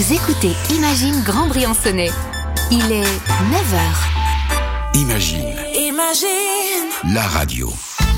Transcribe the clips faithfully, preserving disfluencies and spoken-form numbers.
Vous écoutez Imagine Grand Briançonnais. Il est neuf heures. Imagine. Imagine. La radio.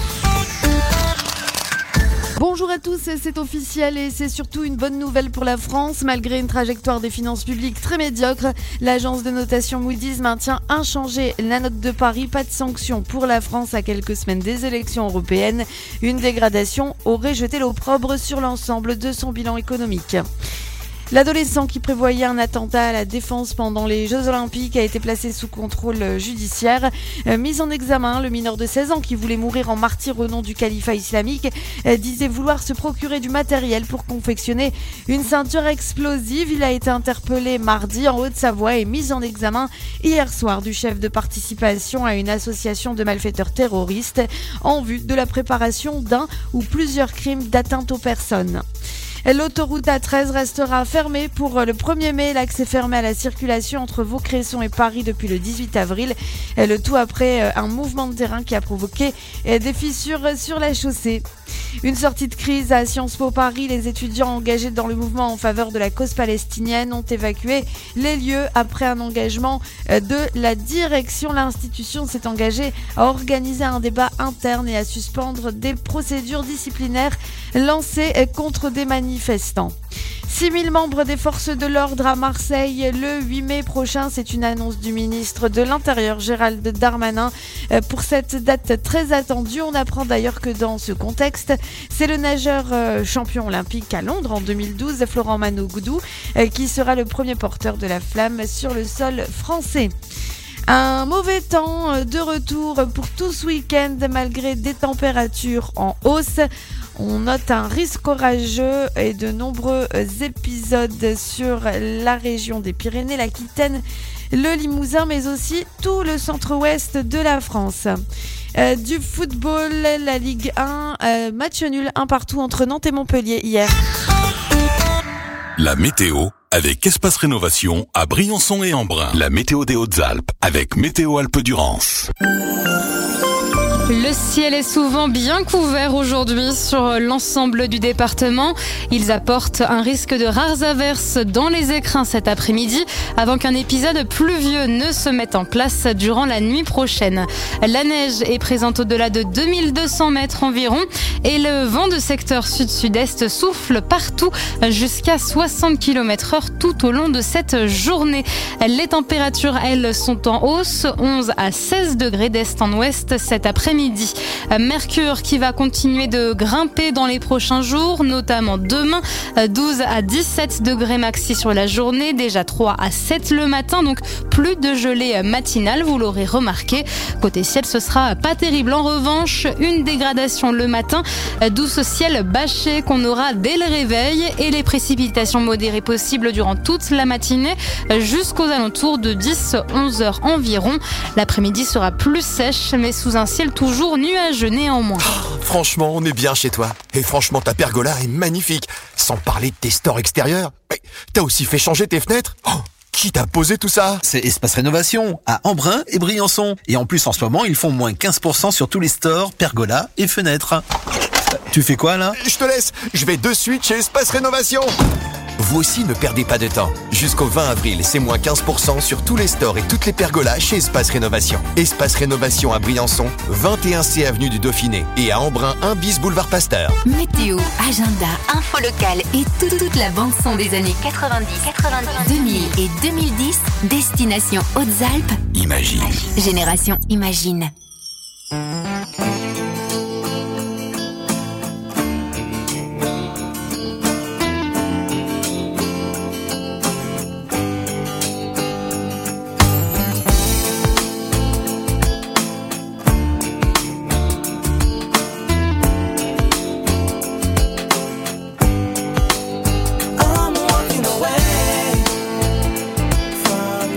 Bonjour à tous, c'est officiel et c'est surtout une bonne nouvelle pour la France. Malgré une trajectoire des finances publiques très médiocre, l'agence de notation Moody's maintient inchangée la note de Paris. Pas de sanction pour la France à quelques semaines des élections européennes. Une dégradation aurait jeté l'opprobre sur l'ensemble de son bilan économique. L'adolescent qui prévoyait un attentat à la Défense pendant les Jeux Olympiques a été placé sous contrôle judiciaire. Euh, mis en examen, le mineur de seize ans qui voulait mourir en martyr au nom du califat islamique euh, disait vouloir se procurer du matériel pour confectionner une ceinture explosive. Il a été interpellé mardi en Haute-Savoie et mis en examen hier soir du chef de participation à une association de malfaiteurs terroristes en vue de la préparation d'un ou plusieurs crimes d'atteinte aux personnes. L'autoroute A treize restera fermée pour le premier mai. L'accès fermé à la circulation entre Vaucresson et Paris depuis le dix-huit avril. Le tout après un mouvement de terrain qui a provoqué des fissures sur la chaussée. Une sortie de crise à Sciences Po Paris. Les étudiants engagés dans le mouvement en faveur de la cause palestinienne ont évacué les lieux après un engagement de la direction. L'institution s'est engagée à organiser un débat interne et à suspendre des procédures disciplinaires lancées contre des manifestants. six mille membres des forces de l'ordre à Marseille le huit mai prochain. C'est une annonce du ministre de l'Intérieur Gérald Darmanin. Pour cette date très attendue, on apprend d'ailleurs que dans ce contexte, c'est le nageur champion olympique à Londres en deux mille douze, Florent Manogoudou, qui sera le premier porteur de la flamme sur le sol français. Un mauvais temps de retour pour tout ce week-end malgré des températures en hausse. On note un risque orageux et de nombreux épisodes sur la région des Pyrénées, l'Aquitaine, le Limousin, mais aussi tout le centre-ouest de la France. Euh, du football, la Ligue un, euh, match nul un partout entre Nantes et Montpellier hier. La météo avec Espace Rénovation à Briançon et Embrun. La météo des Hautes-Alpes avec Météo Alpes-Durance. Le ciel est souvent bien couvert aujourd'hui sur l'ensemble du département. Ils apportent un risque de rares averses dans les écrins cet après-midi avant qu'un épisode pluvieux ne se mette en place durant la nuit prochaine. La neige est présente au-delà de deux mille deux cents mètres environ et le vent de secteur sud-sud-est souffle partout jusqu'à soixante kilomètres heure tout au long de cette journée. Les températures, elles, sont en hausse, onze à seize degrés d'est en ouest cet après-midi. Midi. Mercure qui va continuer de grimper dans les prochains jours, notamment demain, douze à dix-sept degrés maxi sur la journée, déjà trois à sept le matin, donc plus de gelée matinale, vous l'aurez remarqué. Côté ciel, ce sera pas terrible. En revanche, une dégradation le matin, douce ciel bâché qu'on aura dès le réveil et les précipitations modérées possibles durant toute la matinée jusqu'aux alentours de dix à onze heures environ. L'après-midi sera plus sèche, mais sous un ciel toujours Toujours nuageux néanmoins. Oh, franchement, on est bien chez toi. Et franchement, ta pergola est magnifique. Sans parler de tes stores extérieurs. Mais t'as aussi fait changer tes fenêtres. Oh, qui t'a posé tout ça? C'est Espace Rénovation, à Embrun et Briançon. Et en plus, en ce moment, ils font moins quinze pour cent sur tous les stores, pergolas et fenêtres. Tu fais quoi, là? Je te laisse. Je vais de suite chez Espace Rénovation. Vous aussi, ne perdez pas de temps. Jusqu'au vingt avril, c'est moins quinze pour cent sur tous les stores et toutes les pergolas chez Espace Rénovation. Espace Rénovation à Briançon, vingt et un C avenue du Dauphiné. Et à Embrun, un bis boulevard Pasteur. Météo, agenda, info locale et tout, toute la bande-son des années quatre-vingt-dix, quatre-vingt-dix, deux mille et deux mille dix. Destination Hautes-Alpes. Imagine. Génération Imagine.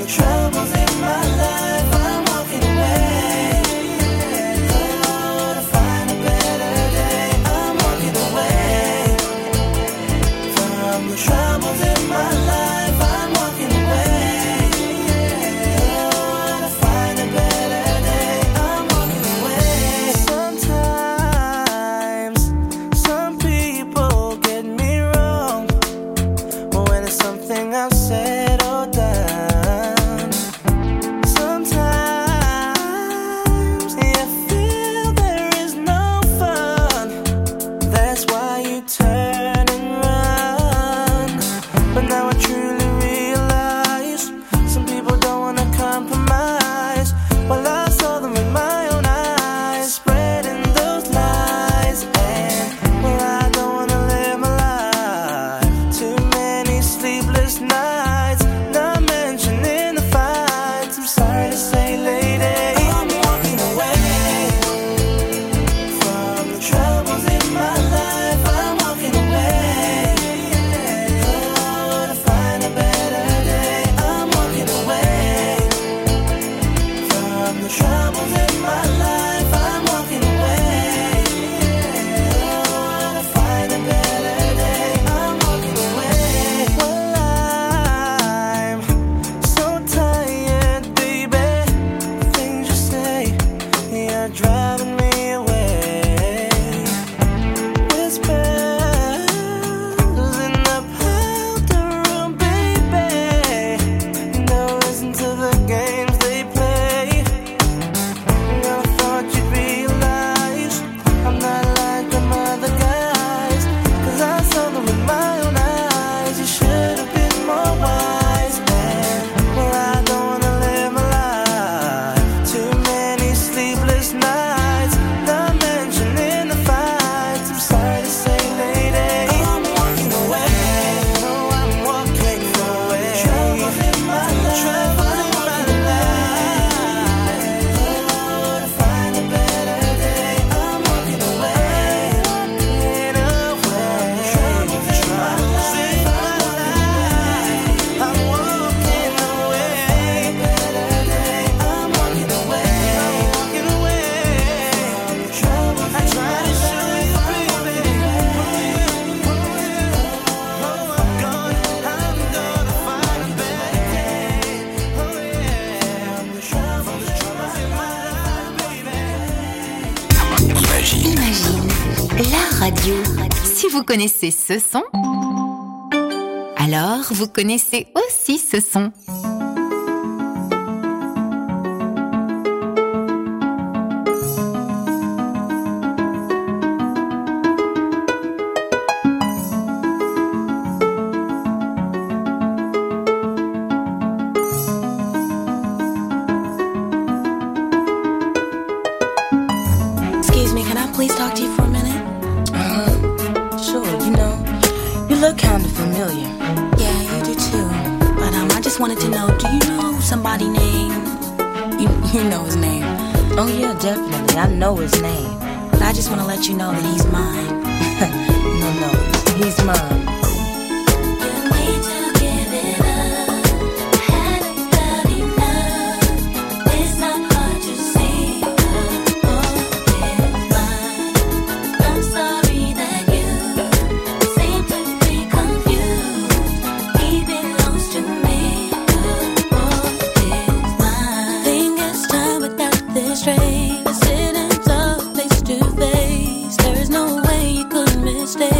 Troubles in my life, I'm walking away. why you turn and run. But now I truly realize some people don't wanna compromise. Well, I saw them with my own eyes, spreading those lies. And well, I don't wanna live my life. Too many sleepless nights, not mentioning the fights. I'm sorry to say, lady, I'm walking away from the troubles in my life. I'm walking away, oh, to find a better day. I'm walking away from the troubles in my life. I'm walking away, oh, to find a better day. I'm walking away. Well, I'm so tired, baby. The things you say, you're driving me away. Whispers in the powder room, baby. Don't listen to the games they play. I thought you'd realize I'm not like them other guys, 'cause I saw them with my own eyes. You should have been more wise. And well, I don't wanna live my life. Too many sleepless nights, not mentioning the fights. I'm sorry to say, lady, I'm walking away. No, I'm walking away. Troubles in my life. Troubles in my life. Oh, to find a better day. I'm walking away. Walking away. Troubles in my life. I'm walking away. Better day. I'm walking away. I'm walking away. From the trouble I try to show you, baby. Oh, I'm gone. I'm gonna find a better day. Oh yeah. From the trouble, the troubles in my life, baby. Imagine. Imagine, la radio. Si vous connaissez ce son, alors vous connaissez aussi ce son. Excuse me, can I please talk to you for a minute? Uh, sure, you know, you look kind of familiar. Yeah, you do too. But um, I just wanted to know, do you know somebody named... You, you know his name. Oh yeah, definitely, I know his name. But I just want to let you know that he's mine. No, no, he's mine. Straight, sitting so face to face. There is no way you could mistake.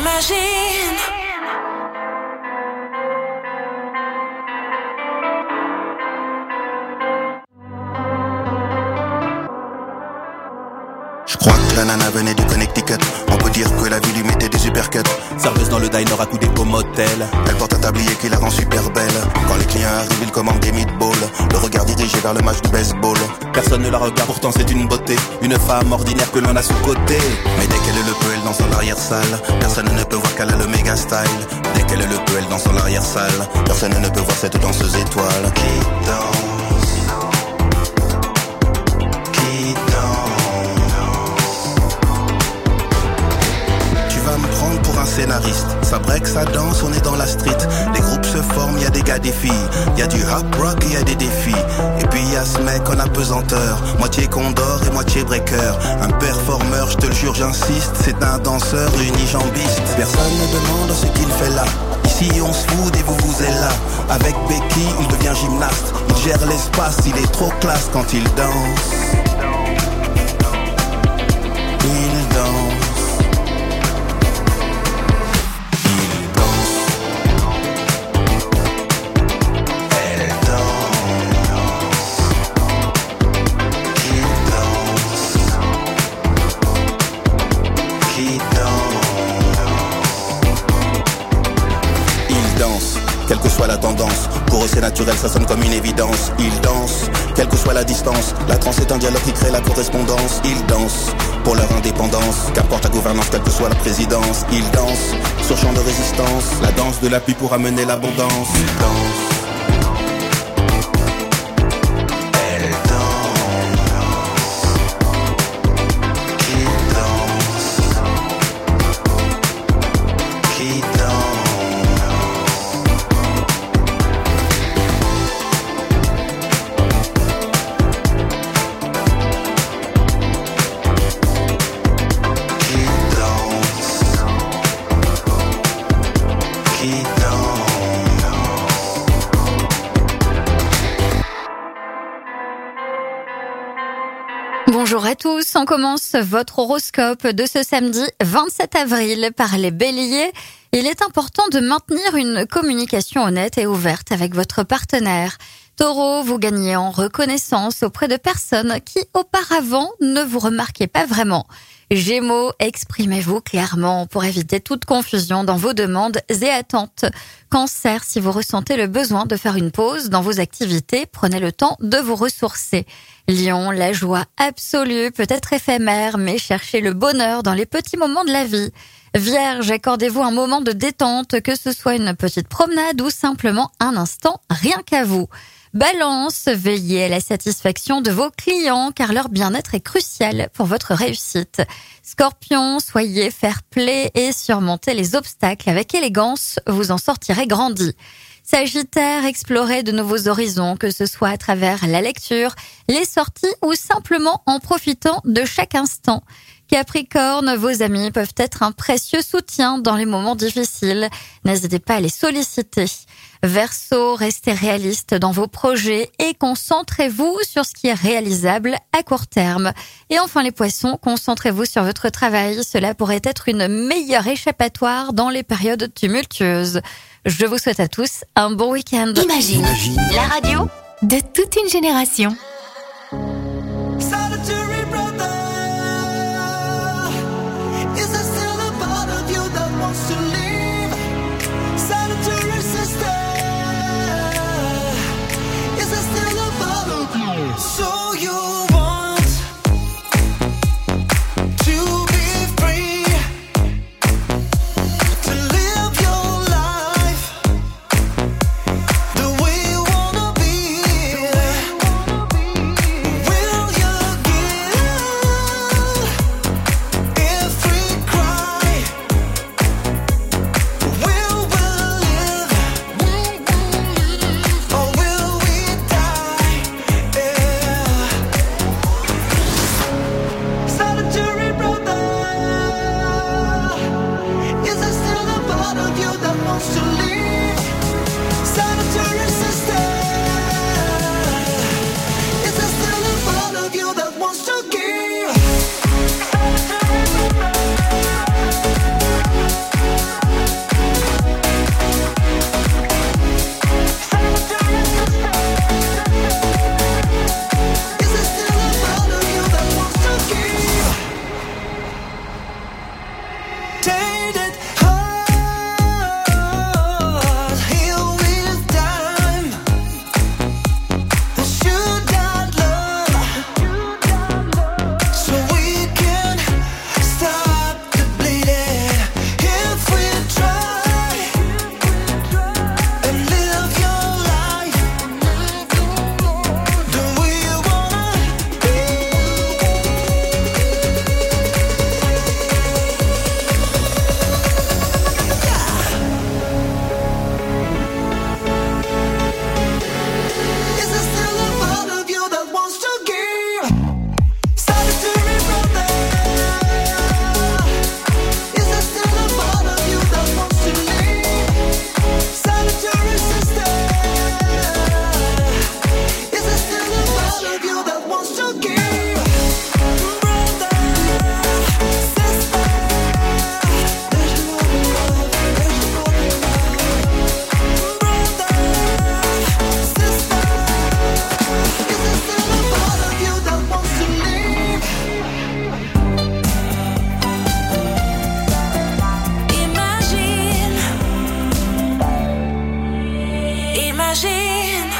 Imagine. Je crois que la nana venait du Connecticut. On peut dire que la vie lui mettait des uppercuts. Serveuse dans le diner accoudée au motel. Elle porte un tablier qui la rend super belle. Quand les clients arrivent, ils commandent des meatballs. Le regard dirigé vers le match du baseball. Personne ne la regarde, pourtant c'est une beauté. Une femme ordinaire que l'on a sous côté. Mais dès qu'elle le peut, elle danse dans l'arrière-salle. Personne ne peut voir qu'elle a le méga style. Dès qu'elle le peut, elle danse dans l'arrière-salle. Personne ne peut voir cette danseuse étoile. Qui danse, qui danse. Me prendre pour un scénariste, ça break, ça danse, on est dans la street. Les groupes se forment, y a des gars, des filles. Y a du rap rock et y a des défis. Et puis y a ce mec en apesanteur, moitié condor et moitié breaker. Un performeur, je te le jure, j'insiste. C'est un danseur unijambiste. Personne ne demande ce qu'il fait là. Ici on se fout et vous vous êtes là. Avec Becky, il devient gymnaste. Il gère l'espace, il est trop classe quand il danse. Il danse. Quelle que soit la tendance, pour eux c'est naturel, ça sonne comme une évidence. Ils dansent, quelle que soit la distance. La transe est un dialogue qui crée la correspondance. Ils dansent pour leur indépendance, qu'importe la gouvernance, quelle que soit la présidence. Ils dansent sur champ de résistance, la danse de la pluie pour amener l'abondance. Ils dansent. Bonjour à tous, on commence votre horoscope de ce samedi vingt-sept avril par les béliers. Il est important de maintenir une communication honnête et ouverte avec votre partenaire. Taureau, vous gagnez en reconnaissance auprès de personnes qui auparavant ne vous remarquaient pas vraiment. Gémeaux, exprimez-vous clairement pour éviter toute confusion dans vos demandes et attentes. Cancer, si vous ressentez le besoin de faire une pause dans vos activités, prenez le temps de vous ressourcer. Lion, la joie absolue peut être éphémère, mais cherchez le bonheur dans les petits moments de la vie. Vierge, accordez-vous un moment de détente, que ce soit une petite promenade ou simplement un instant rien qu'à vous. Balance, veillez à la satisfaction de vos clients car leur bien-être est crucial pour votre réussite. Scorpion, soyez fair-play et surmontez les obstacles avec élégance, vous en sortirez grandi. Sagittaire, explorez de nouveaux horizons, que ce soit à travers la lecture, les sorties ou simplement en profitant de chaque instant. Capricorne, vos amis peuvent être un précieux soutien dans les moments difficiles. N'hésitez pas à les solliciter. Verseau, restez réaliste dans vos projets et concentrez-vous sur ce qui est réalisable à court terme. Et enfin les poissons, concentrez-vous sur votre travail. Cela pourrait être une meilleure échappatoire dans les périodes tumultueuses. Je vous souhaite à tous un bon week-end. Imagine, Imagine. La radio de toute une génération. So you want to be free, to live your life the way you wanna be. Will you give every cry? Will we live or will we die? Solitary brother, is there still a part of you that wants to leave? Solitary sister, is there still a part of you that wants to give? Solitary brother, j'imagine.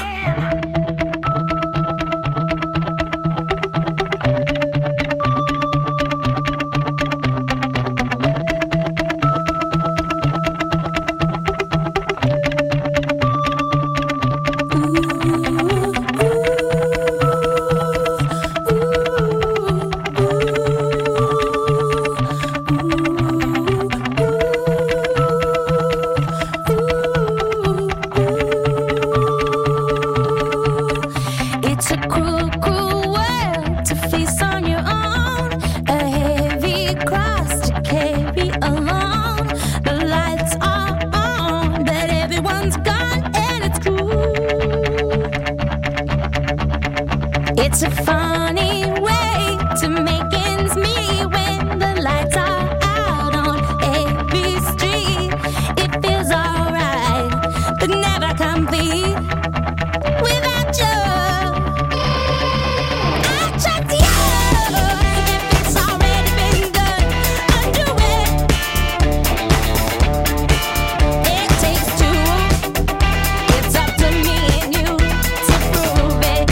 It's a funny way to make ends meet when the lights are out on every street. It feels alright, but never complete without you. I trust you. If it's already been done, undo it. It takes two. It's up to me and you to prove it.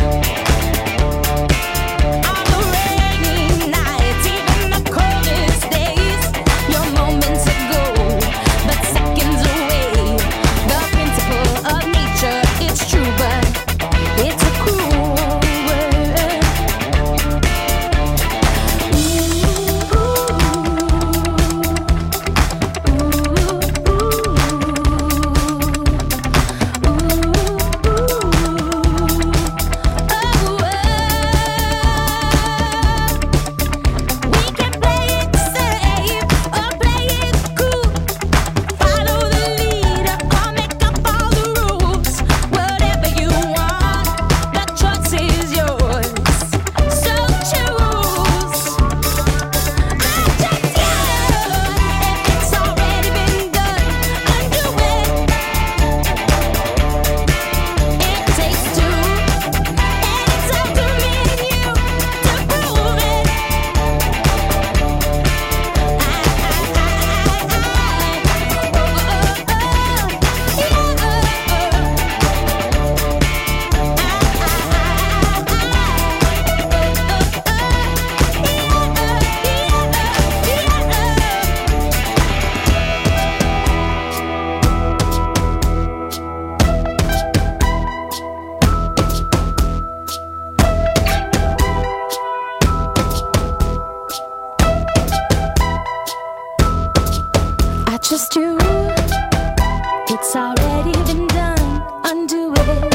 Just you, it's already been done, undo it.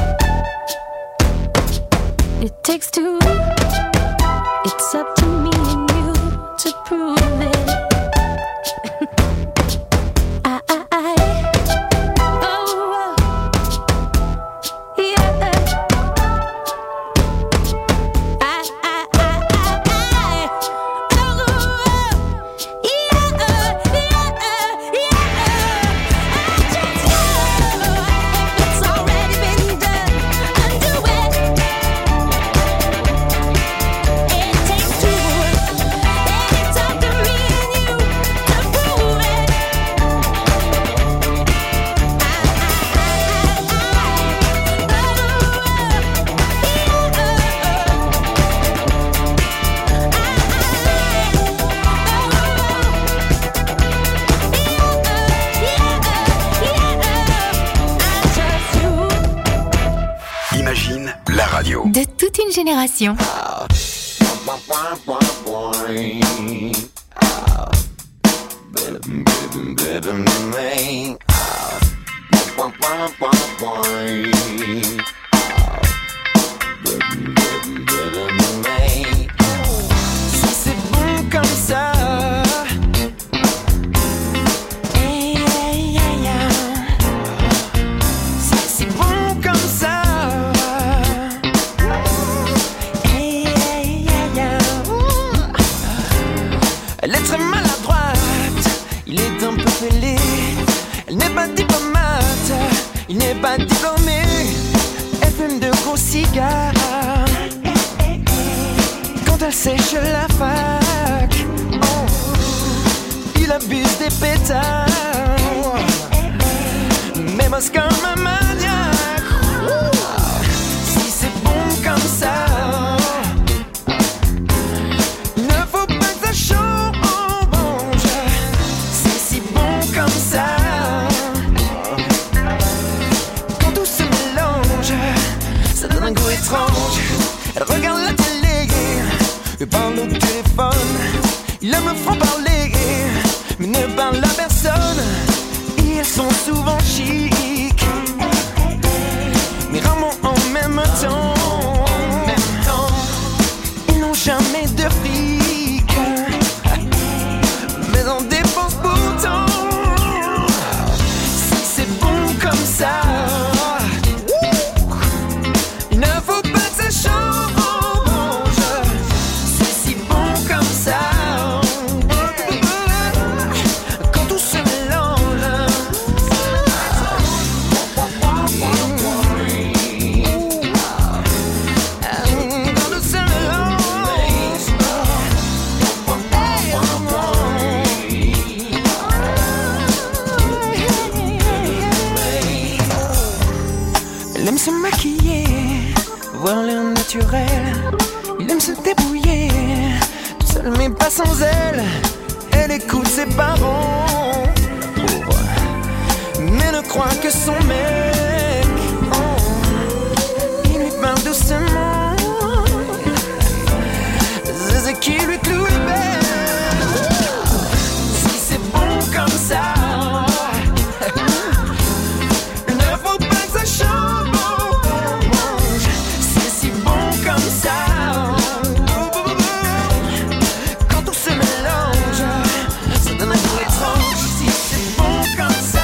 It takes two, it's up to me and you to prove it. I, I, I, oh, yeah. I, I, I, I, oh, Imagine la radio. De toute une génération. Si c'est bon comme ça. Hey, hey, hey, hey. Si c'est bon comme ça. Hey, hey, hey, hey. Elle est très maladroite, il est un peu fêlé. Elle n'est pas diplomate, il n'est pas diplômé. Elle fume de gros cigares quand elle sèche la fac. Oh. Il abuse des pétards, mais bosse comme un maniaque. me parle au téléphone. Il aime le franc-parler, mais ne parle à personne. Ils sont souvent chics, mais rarement en même temps. En même temps, ils n'ont jamais de fric, mais en dépense pourtant. Si c'est bon comme ça, il ne faut pas que ça change. C'est si bon comme ça. Quand tout se mélange, quand tout se mélange. Elle aime se maquiller, voir l'air naturel. Il aime se débrouiller, tout seul mais pas sans elle. Elle écoute ses parents, mais ne croit que son mec. Oh, il lui parle doucement, c'est qui lui cloue le bec. Si c'est bon comme ça, il ne faut pas que ça change. C'est si bon comme ça. Quand tout se mélange, ça donne un goût étrange. Si c'est bon comme ça.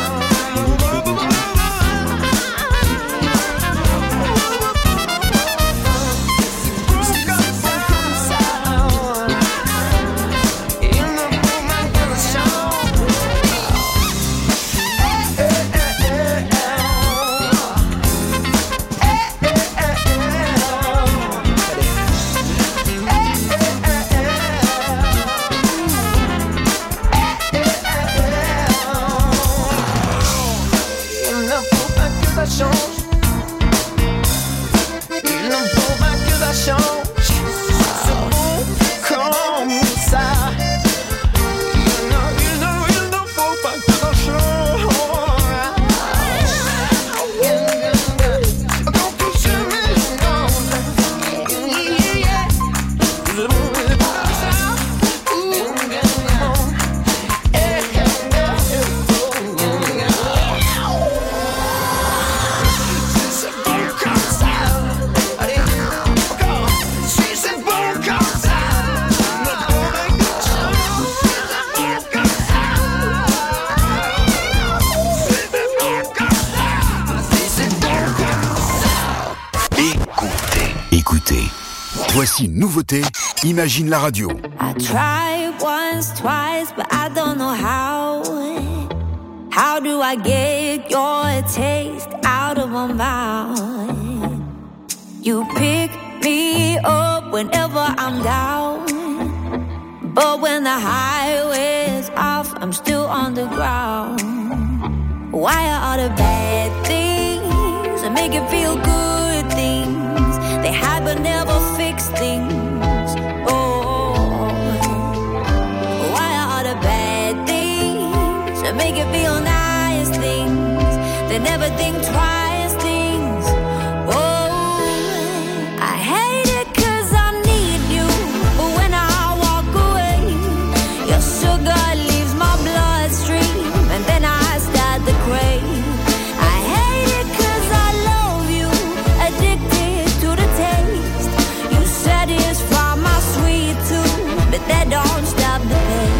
Voici une nouveauté, Imagine la radio. I tried once, twice, but I don't know how. How do I get your taste out of my mouth? You pick me up whenever I'm down, but when the highway's off, I'm still on the ground. Why are all the bad things that make you feel good things? They hide but never fix things. Oh, why are all the bad things that make you feel nice things? They never think twice things. Oh, I hate it 'cause I need you, but when I walk away, your sugar leaves my bloodstream, and then I start to crave. I hate it 'cause I love you, addicted to the taste. You satisfy my sweet tooth, but that don't stop the pain.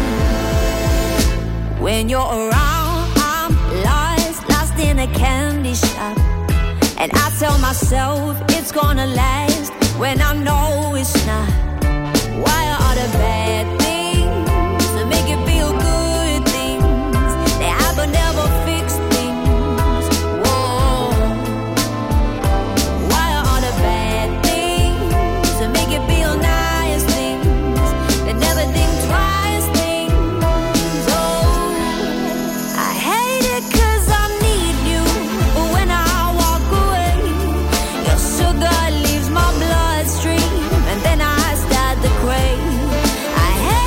When you're around, I'm lost, lost in a candy shop, and I tell myself it's gonna last when I know it's not. Why are all the bad things that make you feel good things? They have but never fix things. Whoa. Why are all the bad things that make you feel nice things? They never think twice things. Oh, I hate it 'cause I need you, but when I walk away, your sugar leaves my bloodstream, and then I start to crave. I hate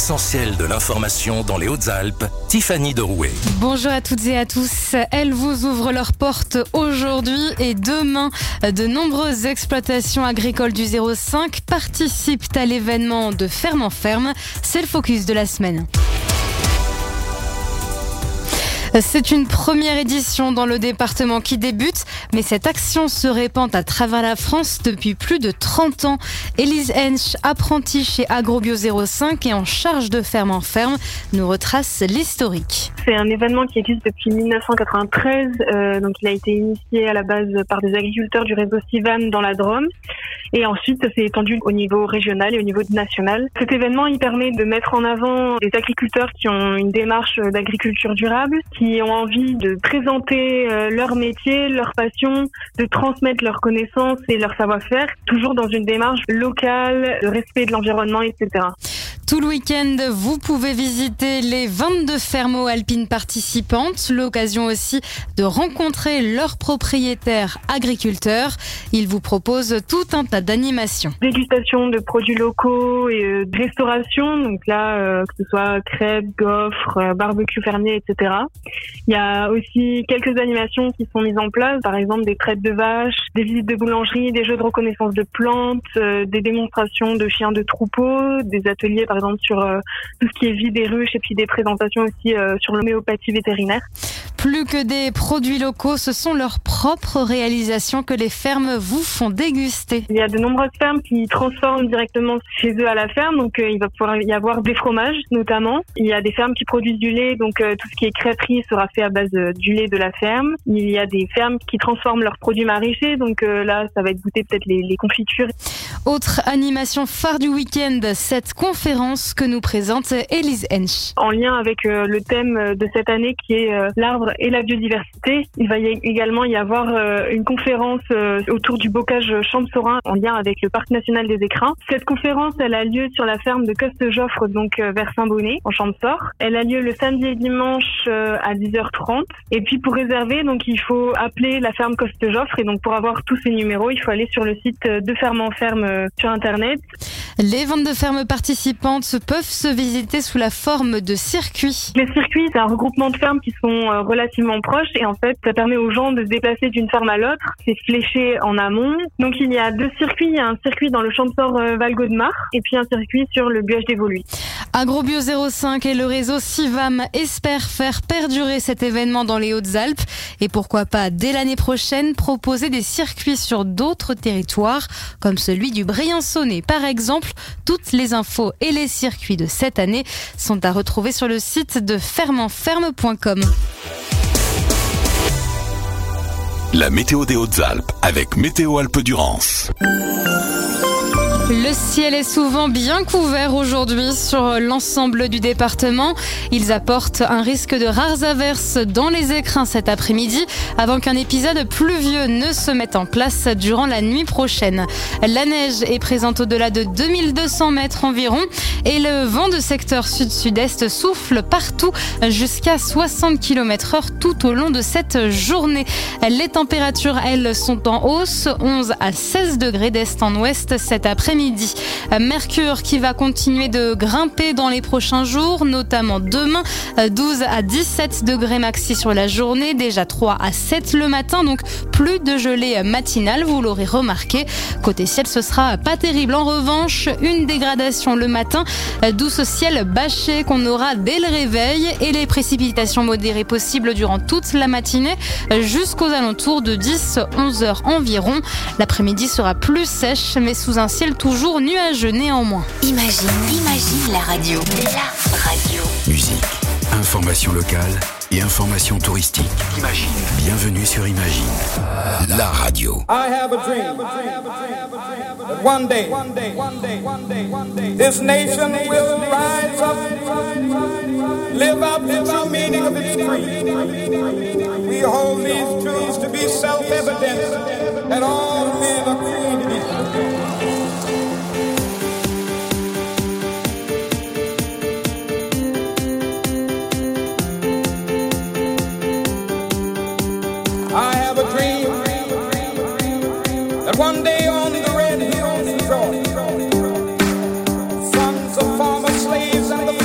l'essentiel de l'information dans les Hautes-Alpes, Tiffany Derouet. Bonjour à toutes et à tous. Elles vous ouvrent leurs portes aujourd'hui et demain. De nombreuses exploitations agricoles du zéro cinq participent à l'événement de Ferme en Ferme. C'est le focus de la semaine. C'est une première édition dans le département qui débute, mais cette action se répand à travers la France depuis plus de trente ans. Élise Hensch, apprentie chez Agrobio zéro cinq et en charge de Ferme en Ferme, nous retrace l'historique. C'est un événement qui existe depuis dix-neuf cent quatre-vingt-treize, euh, donc il a été initié à la base par des agriculteurs du réseau Sivam dans la Drôme. Et ensuite, ça s'est étendu au niveau régional et au niveau national. Cet événement, il permet de mettre en avant des agriculteurs qui ont une démarche d'agriculture durable, qui ont envie de présenter leur métier, leur passion, de transmettre leurs connaissances et leur savoir-faire, toujours dans une démarche locale, de respect de l'environnement, et cetera. Tout le week-end, vous pouvez visiter les vingt-deux fermes alpines participantes. L'occasion aussi de rencontrer leurs propriétaires agriculteurs. Ils vous proposent tout un tas d'animations. Dégustation de produits locaux et euh, de restauration. Donc là, euh, que ce soit crêpes, gaufres, euh, barbecue fermier, et cetera. Il y a aussi quelques animations qui sont mises en place. Par exemple, des traites de vaches, des visites de boulangerie, des jeux de reconnaissance de plantes, euh, des démonstrations de chiens de troupeau, des ateliers par exemple sur euh, tout ce qui est vie des ruches et puis des présentations aussi euh, sur l'homéopathie vétérinaire. Plus que des produits locaux, ce sont leurs propres réalisations que les fermes vous font déguster. Il y a de nombreuses fermes qui transforment directement chez eux à la ferme, donc euh, il va pouvoir y avoir des fromages notamment. Il y a des fermes qui produisent du lait, donc euh, tout ce qui est crêperie sera fait à base euh, du lait de la ferme. Il y a des fermes qui transforment leurs produits maraîchers, donc euh, là ça va être goûter peut-être les, les confitures. Autre animation phare du week-end, cette conférence que nous présente Élise Hensch. En lien avec euh, le thème de cette année qui est euh, l'arbre et la biodiversité, il va y également y avoir euh, une conférence euh, autour du bocage Champ-Saurin en lien avec le parc national des Écrins. Cette conférence, elle a lieu sur la ferme de Coste-Joffre, donc euh, vers Saint-Bonnet, en Champ-de-Sort. Elle a lieu le samedi et dimanche euh, à dix heures trente. Et puis pour réserver, donc il faut appeler la ferme Coste-Joffre. Et donc pour avoir tous ces numéros, il faut aller sur le site de Ferme en Ferme euh, sur Internet. Les vingt-deux fermes participantes peuvent se visiter sous la forme de circuits. Les circuits, c'est un regroupement de fermes qui sont euh, relativement proches et en fait, ça permet aux gens de se déplacer d'une ferme à l'autre. C'est fléché en amont. Donc il y a deux circuits. Il y a un circuit dans le Champ-de-Sort euh, Val-Gaudemar et puis un circuit sur le Buage des Voluys. Agrobio zéro cinq et le réseau Sivam espèrent faire perdurer cet événement dans les Hautes-Alpes et pourquoi pas dès l'année prochaine proposer des circuits sur d'autres territoires comme celui du Briançonnais par exemple. Toutes les infos et les circuits de cette année sont à retrouver sur le site de ferme en ferme point com. La météo des Hautes-Alpes avec Météo Alpes-Durance. Le ciel est souvent bien couvert aujourd'hui sur l'ensemble du département. Ils apportent un risque de rares averses dans les écrins cet après-midi avant qu'un épisode pluvieux ne se mette en place durant la nuit prochaine. La neige est présente au-delà de deux mille deux cents mètres environ et le vent de secteur sud-sud-est souffle partout jusqu'à soixante kilomètres heure tout au long de cette journée. Les températures, elles, sont en hausse, onze à seize degrés d'est en ouest cet après-midi. Midi. Mercure qui va continuer de grimper dans les prochains jours, notamment demain, douze à dix-sept degrés maxi sur la journée, déjà trois à sept le matin, donc plus de gelée matinale, vous l'aurez remarqué. Côté ciel, ce sera pas terrible. En revanche, une dégradation le matin, douce ciel bâché qu'on aura dès le réveil et les précipitations modérées possibles durant toute la matinée jusqu'aux alentours de dix à onze heures environ. L'après-midi sera plus sèche, mais sous un ciel toujours nuageux néanmoins. Imagine, imagine la radio. La radio. Musique, information locale et information touristique. Imagine. Bienvenue sur Imagine, la radio. I have a dream that one day this nation will rise up, live out the true meaning of its creed. We hold these truths to be self-evident that all men are created equal. I have a dream that one day on the red hills of Georgia, sons of former slaves and the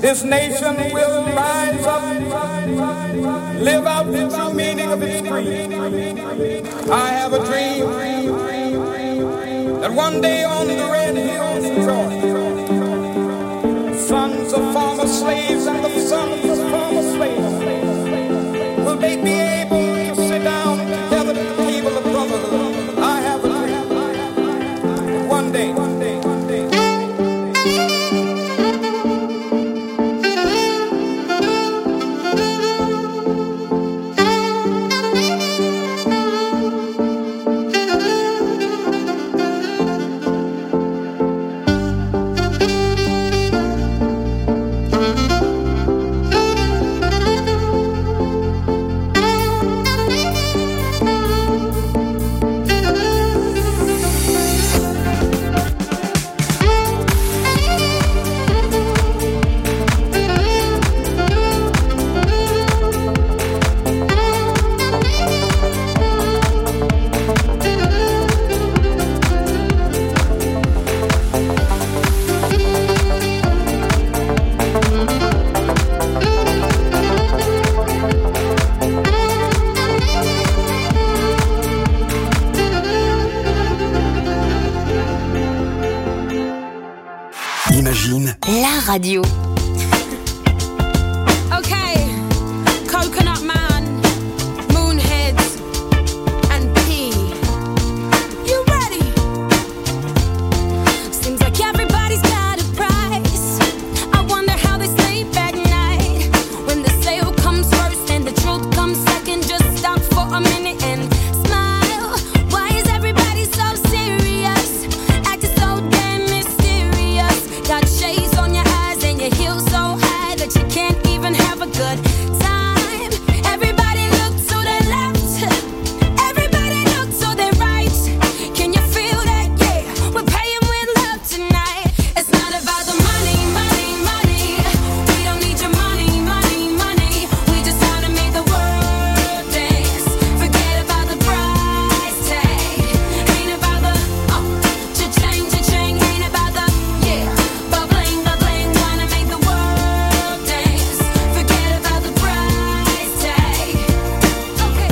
this nation will rise up, live out the true meaning of its creed. I have a dream that one day on the red hills of Georgia, sons of former slaves and the sons of former slaves will they be able to sit down together at the table of brotherhood. I have a dream. One day, one day, one day. Imagine la radio. Okay, Coconut Man, Moonheads, and P. You ready? Seems like everybody's got a price. I wonder how they sleep at night. When the sale comes first and the truth comes second, just stop for a minute and smile. Why is everybody so serious? Acting so damn mysterious. Got shades on your eyes and your heels so high that you can't even have a good time. Everybody look to the left, everybody look to the right. Can you feel that? Yeah, we're paying with love tonight. It's not about the money, money, money. We don't need your money, money, money. We just wanna make the world dance. Forget about the price tag. Ain't about the oh, cha-ching, cha-ching. Ain't about the yeah, bubbling, bubbling. Wanna make the world dance. Forget about the price tag. Okay,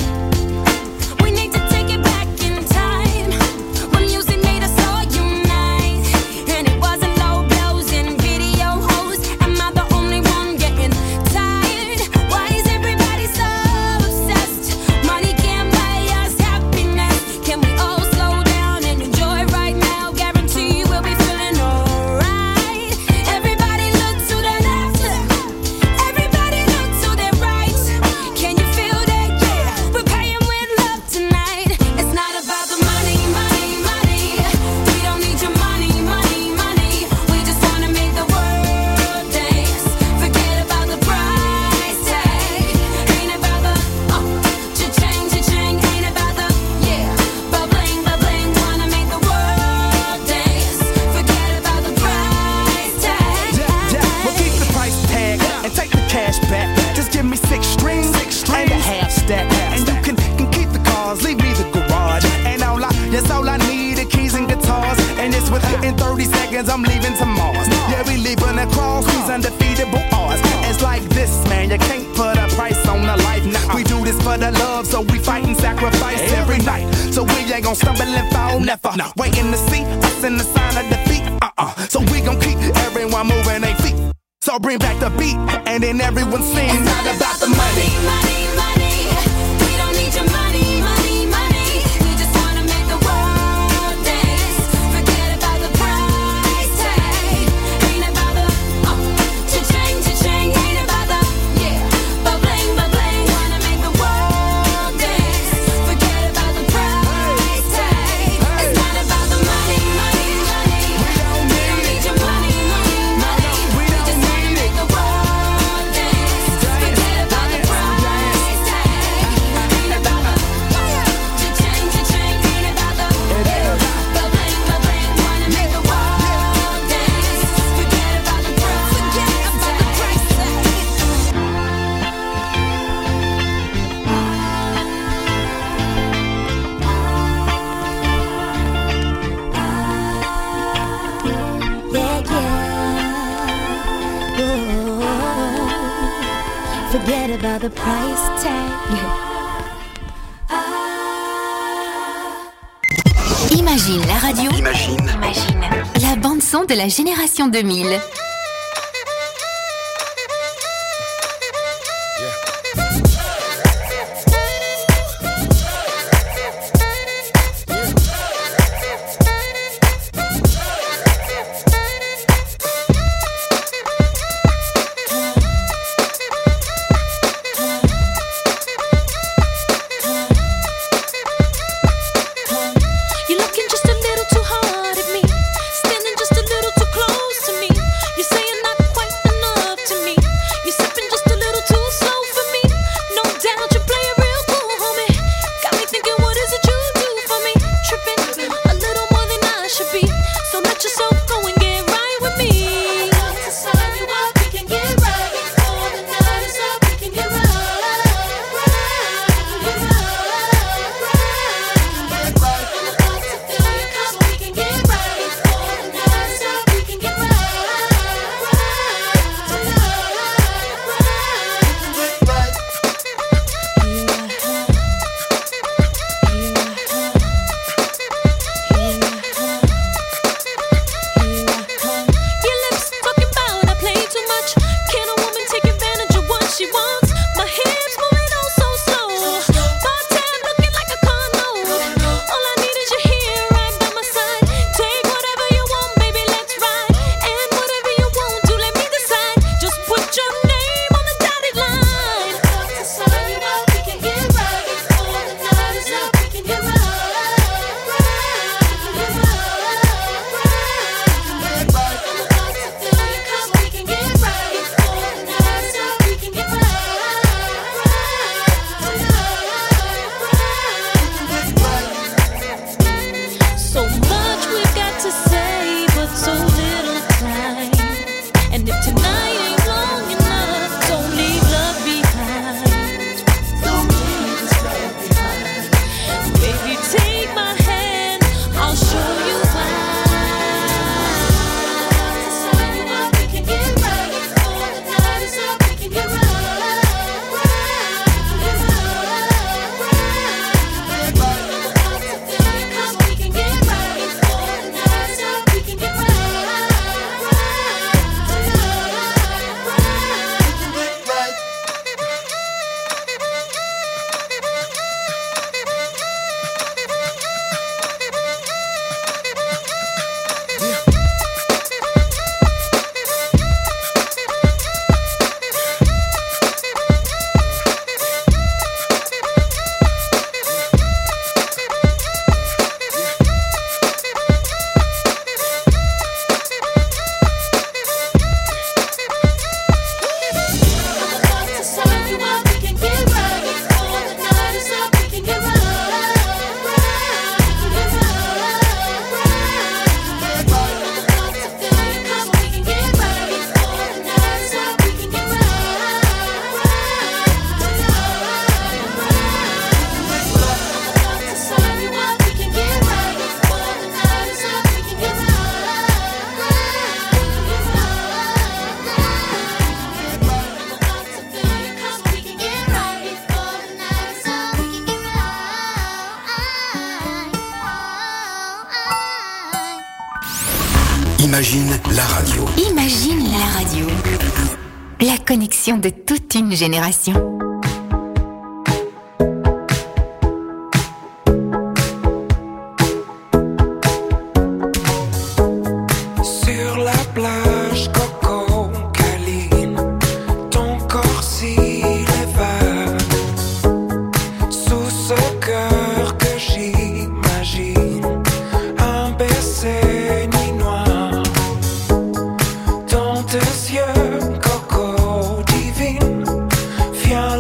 we need to take it back in time when music made us all unite, and it wasn't low blows and video hoes. Am I the only one getting tired? Why is everybody so obsessed? Money can't buy us happiness. Can we all slow down and enjoy right now? Guarantee we'll be feeling alright. Everybody look to the left, everybody look to the right. Can you feel that? Yeah, we're paying with love tonight. It's not about the money, money, money. We don't need your money, money, money. We just wanna make the world dance. Forget about the price tag. Ain't about the oh, cha-ching, cha-ching. Ain't about the yeah, bubbling, bubbling. Wanna make the world dance. Forget about the price tag. Yeah, yeah, we'll keep the price tag and take the cash back. Just give me six strings, and a half stack. And you can, can keep the cars, leave me the garage. And all I, yes, all I need are keys and guitars. And it's within thirty seconds, I'm leaving to Mars. Yeah, we leaving across these undefeatable odds. It's like this, man, you can't put a price on a life. Nah, we do this for the love, so we fight and sacrifice every night. So we ain't gon' stumble and fall, never. Waiting to see us in the sign of defeat. Uh-uh. So we gon' keep everyone moving their feet. So bring back the beat, and then everyone sings. It's not about the money. Money, money. We don't need your money, money, money. We just wanna make the world dance. Forget about the price tag. Ain't about the oh, cha-ching, cha-ching. Ain't about the yeah, bubbling, bubbling. Wanna make the world dance. Forget about the price tag. It's not about the money, money, money. We don't need your money, money, money. We just wanna make the world dance. Forget about the price Forget about the price tag. Imagine la radio. Imagine. Imagine la bande son de la génération deux mille. You're looking just a little too hard at me, standing just a little too close to me. You say you're not quite enough to me. You're sipping just a little too slow for me. No doubt you play it real cool, homie. Got me thinking, what is it you do for me? Tripping a little more than I should be. So let yourself go and get right with me. I'm about to sign you up, we can get right before the night is up. We can get right, right, get right, right, get right. I'm about to fill your cup, we can get right before the night is up. We can get right, Your lips talking about I play too much. Can a woman take advantage of what she wants? My hips moving on so slow. Part-time looking like a condo. All I need is you here right by my side. Take whatever you want, baby, let's ride. And whatever you want to, let me decide. Just put your name on the dotted line. About to sign you up, we can get right before the night is up. We can get right, right, get right, right, get right. I'm about to fill your cup, we can get right before the night is up. We can get right, right. So much we've got to say, but so little time. And if tonight ain't long enough, don't leave love behind. Don't leave this love behind. Baby, take my hand, I'll show you why. To sign you up, we can get right before the night is up. We can get right, right, get right, right, get right. I'm about to fill your cup, we can get right before the night is up. We can get right, right, Imagine la radio. Imagine la radio. La connexion de toute une génération. Sur la plage, Coco câline, ton corps s'élève sous ce cœur que j'imagine, un baiser nuit noire dans tes yeux, Coco divine, viens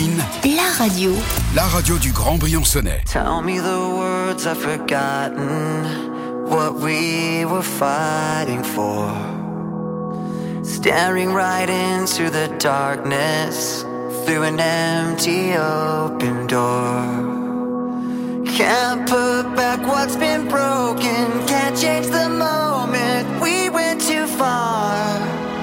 Imagine, la radio. la radio du Grand Briançonnais. Tell me the words I've forgotten, what we were fighting for. Staring right into the darkness, through an empty open door. Can't put back what's been broken, can't change the moment, we went too far.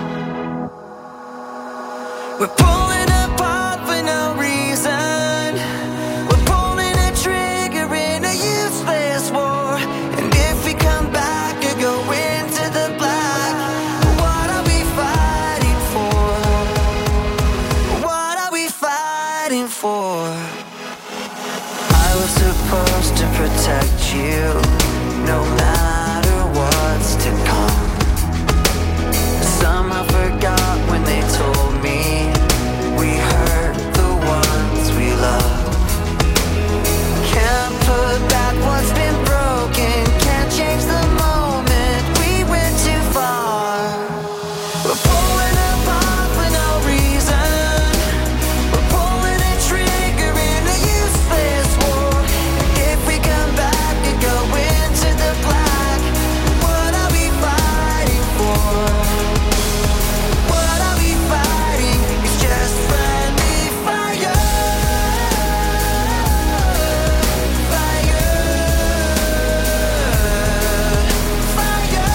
We're pulling apart for no reason, we're pulling a trigger in a useless war. And if we come back and go into the black, what are we fighting for? What are we fighting for? I was supposed to protect you, no matter what's to come. Somehow forgot when they told me we hurt the ones we love. Can't put back what's been broken, can't change the moment, we went too far. We're pulling apart for no reason, we're pulling a trigger in a useless war. And if we come back and go into the black, what are we fighting for? What are we fighting? It's just friendly fire. Fire. Fire.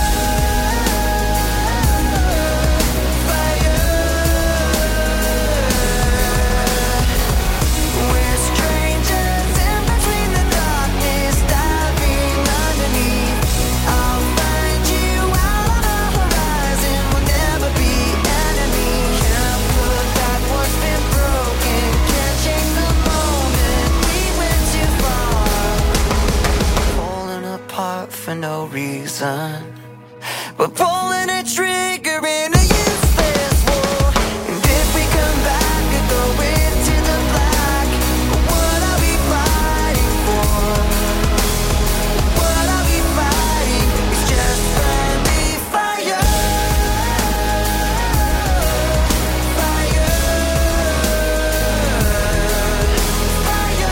Fire. We're strangers in between the darkness, diving underneath. I'll find you out on the horizon, we'll never be enemies. Can't put back what's been broken, can't change the moment, we went too far. Pulling apart for no reason, we're pulling a trigger in a useless war. And if we come back and go into the black, what are we fighting for? What are we fighting? It's just friendly fire. Fire. Fire.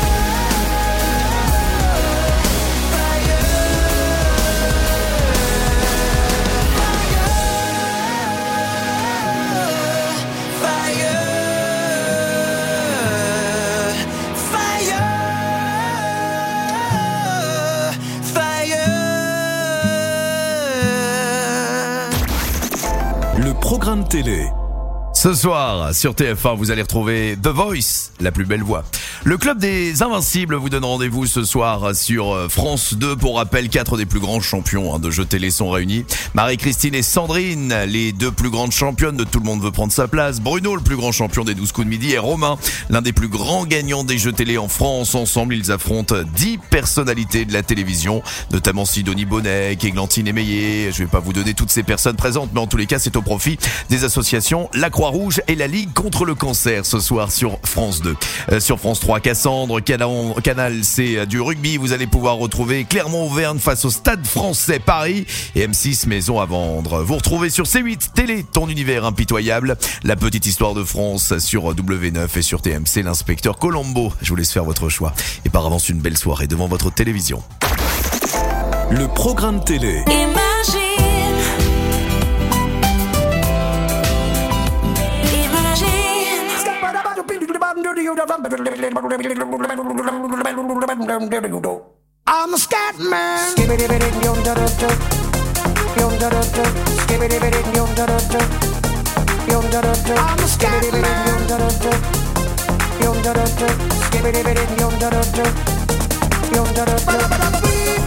Le programme télé. Ce soir, sur T F un, vous allez retrouver The Voice, la plus belle voix. Le Club des Invincibles vous donne rendez-vous ce soir sur France deux. Pour rappel, quatre des plus grands champions de jeux télé sont réunis. Marie-Christine et Sandrine, les deux plus grandes championnes de Tout le monde veut prendre sa place. Bruno, le plus grand champion des douze coups de midi. Et Romain, l'un des plus grands gagnants des jeux télé en France. Ensemble, ils affrontent dix personnalités de la télévision, notamment Sidonie Bonnet, Églantine Émeillé. Je vais pas vous donner toutes ces personnes présentes, mais en tous les cas, c'est au profit des associations La Croix-Rouge et la Ligue contre le cancer ce soir sur France deux. Euh, sur France trois, Cassandre, Canal, Canal C du rugby, vous allez pouvoir retrouver Clermont-Auvergne face au Stade Français Paris et M six Maison à vendre. Vous retrouvez sur C huit Télé, ton univers impitoyable, la petite histoire de France sur W neuf et sur T M C, l'inspecteur Colombo. Je vous laisse faire votre choix et par avance une belle soirée devant votre télévision. Le programme télé. I'm a scat man. I'm a scat man.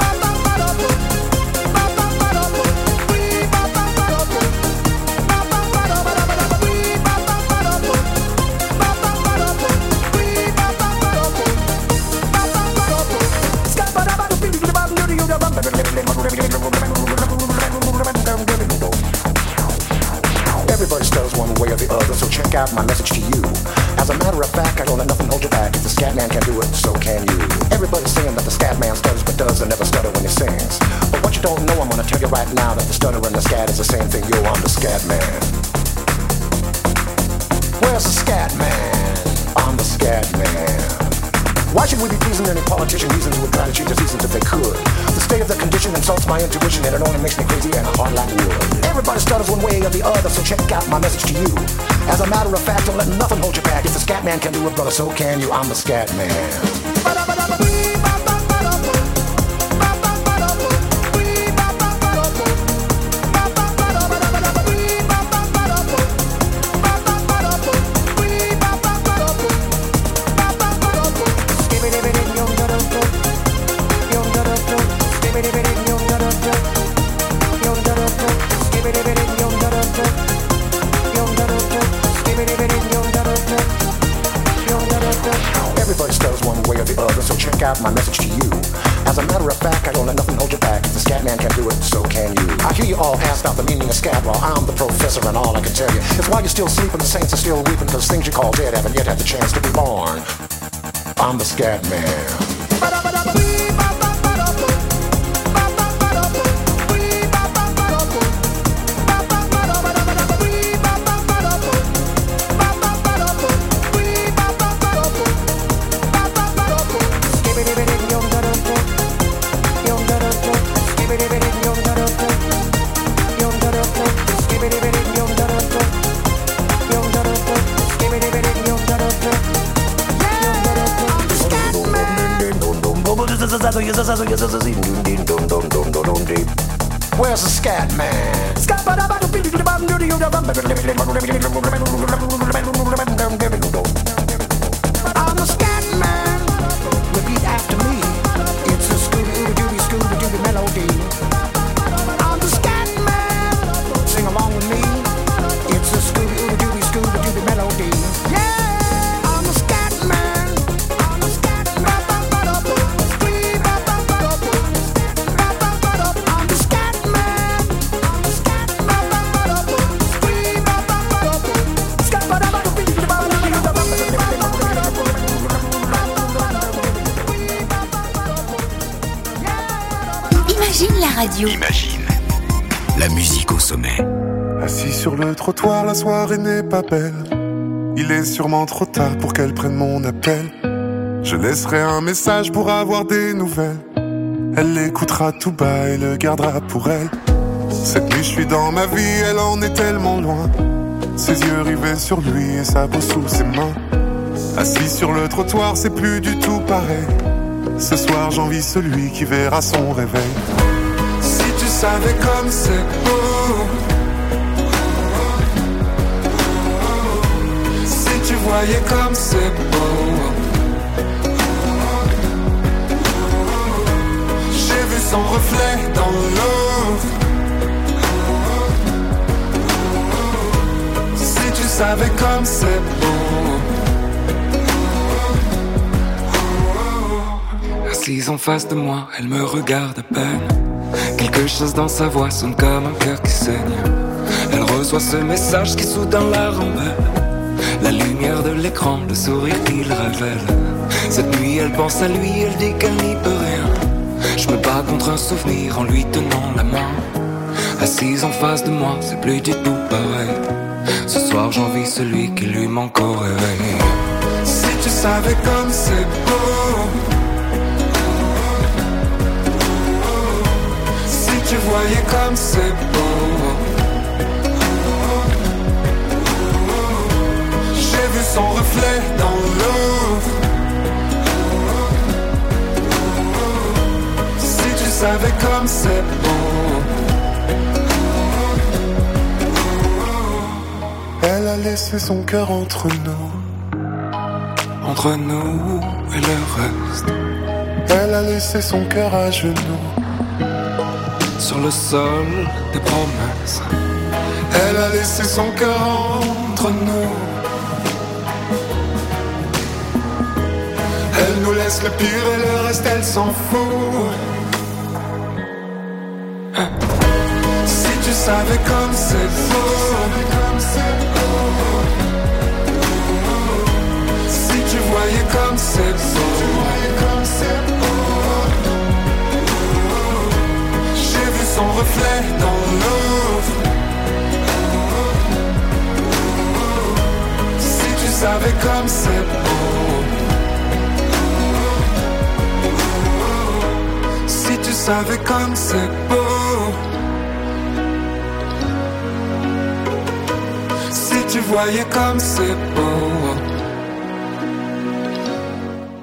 Everybody stutters one way or the other, so check out my message to you. As a matter of fact, I don't let nothing hold you back. If the scat man can do it, so can you. Everybody's saying that the scat man stutters but does and never stutter when he sings. But what you don't know, I'm gonna tell you right now that the stutter and the scat is the same thing. Yo, I'm the scat man. Where's the scat man? I'm I'm the scat man. Why should we be pleasing any politician reasons who would try to change the seasons if they could? The state of the condition insults my intuition and it only makes me crazy and hard like wood. Everybody stutters one way or the other, so check out my message to you. As a matter of fact, don't let nothing hold you back. If the scat man can do it, brother, so can you. I'm the scat man. Everybody stutters one way or the other, so check out my message to you. As a matter of fact, I don't let nothing hold you back. If the scat man can do it, so can you. I hear you all ask out the meaning of scat, well, I'm the professor and all I can tell you is while you're still sleeping, the saints are still weeping, cause things you call dead haven't yet had the chance to be born. I'm the scat man. Where's the scat man? I'm the scat man. Repeat after me. It's a Scooby-Dooby, Scooby-Dooby melody. I'm the scat man. Sing along with me. It's a Scooby-Dooby, Scooby-Dooby melody. Yeah, I'm the scat man. I'm the scat man. I'm the scat man. Imagine la radio. Imagine la musique au sommet. Assis sur le trottoir, la soirée n'est pas belle. Il est sûrement trop tard pour qu'elle prenne mon appel. Je laisserai un message pour avoir des nouvelles. Elle l'écoutera tout bas et le gardera pour elle. Cette nuit je suis dans ma vie, elle en est tellement loin. Ses yeux rivés sur lui et sa peau sous ses mains. Assis sur le trottoir, c'est plus du tout pareil. Ce soir j'envie celui qui verra son réveil. Si tu savais comme c'est beau, si tu voyais comme c'est beau, j'ai vu son reflet dans l'eau. Si tu savais comme c'est beau. Assise en face de moi, elle me regarde à peine. Quelque chose dans sa voix sonne comme un cœur qui saigne. Elle reçoit ce message qui soudain la rembelle. La lumière de l'écran, le sourire qu'il révèle. Cette nuit elle pense à lui, elle dit qu'elle n'y peut rien. Je me bats contre un souvenir en lui tenant la main. Assise en face de moi, c'est plus du tout pareil. Ce soir j'envie celui qui lui manque au réveil. Si tu savais comme c'est beau, tu voyais comme c'est beau. J'ai vu son reflet dans l'eau. Si tu savais comme c'est beau. Elle a laissé son cœur entre nous. Entre nous et le reste. Elle a laissé son cœur à genoux. Sur le sol des promesses. Elle a laissé son cœur entre nous. Elle nous laisse le pire et le reste elle s'en fout. Hein. Si tu savais comme c'est beau. Si tu voyais comme c'est beau. Son reflet dans l'eau. Si tu savais comme c'est beau. savais comme c'est beau. Si tu voyais comme c'est beau.